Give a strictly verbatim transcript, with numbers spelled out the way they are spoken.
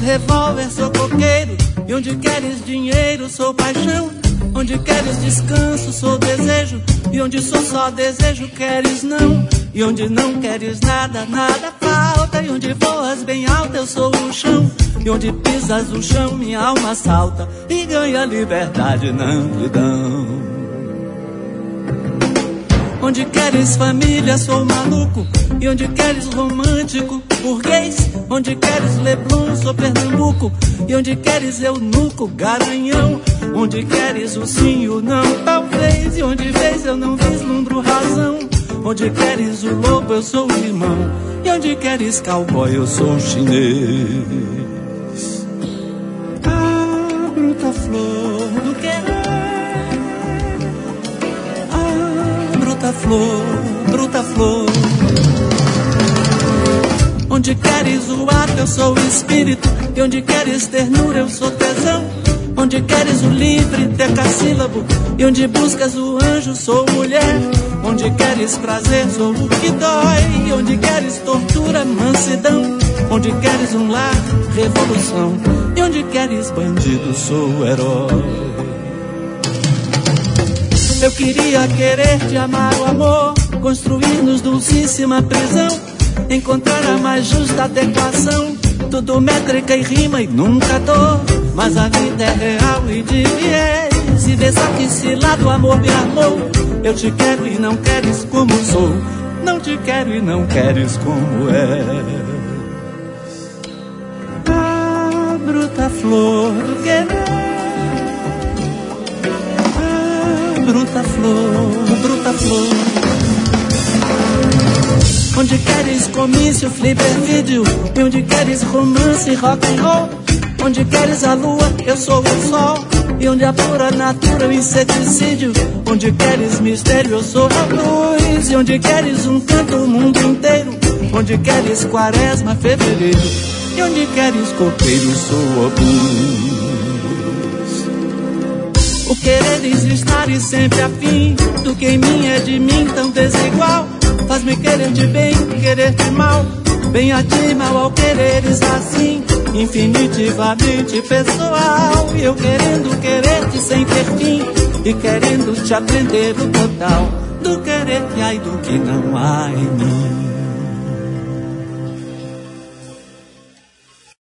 revólver, sou coqueiro. E onde queres dinheiro, sou paixão. Onde queres descanso, sou desejo. E onde sou só desejo, queres não. E onde não queres nada, nada falta. E onde voas bem alto, eu sou o chão. E onde pisas o chão, minha alma salta e ganha liberdade na amplidão. Onde queres família, sou maluco. E onde queres romântico, burguês. Onde queres Leblon, sou Pernambuco. E onde queres eunuco, garanhão. Onde queres o sim e o não, talvez. E onde vês eu não vislumbro razão. Onde queres o lobo, eu sou o limão. E onde queres cowboy, eu sou o chinês. Ah, bruta flor do querer. Ah, bruta flor, bruta flor. Onde queres o ato, eu sou o espírito. E onde queres ternura, eu sou tesão. Onde queres o livre, decassílabo. E onde buscas o anjo, sou mulher. Onde queres prazer, sou o que dói. E onde queres tortura, mansidão. Onde queres um lar, revolução. E onde queres bandido, sou o herói. Eu queria querer te amar o amor, construir-nos dulcíssima prisão, encontrar a mais justa adequação, tudo métrica e rima e nunca dor. Mas a vida é real e de viés, e vê só que se lá do amor me armou. Eu te quero e não queres como sou, não te quero e não queres como és. Ah, bruta flor do querer. Ah, bruta flor, bruta flor. Onde queres comício, flipper vídeo. E onde queres romance, rock and roll. Onde queres a lua, eu sou o sol. E onde a pura natura, o inseticídio. Onde queres mistério, eu sou a luz. E onde queres um canto, o mundo inteiro. Onde queres quaresma, fevereiro. E onde queres coqueiro, sou a luz. O quereres estar e sempre afim do que em mim é de mim tão desigual. Faz-me querer de bem, querer de mal. Bem a ti, mal ao quereres assim, infinitivamente pessoal. E eu querendo querer-te sem ter fim, e querendo te aprender o total do querer que há e do que não há em mim.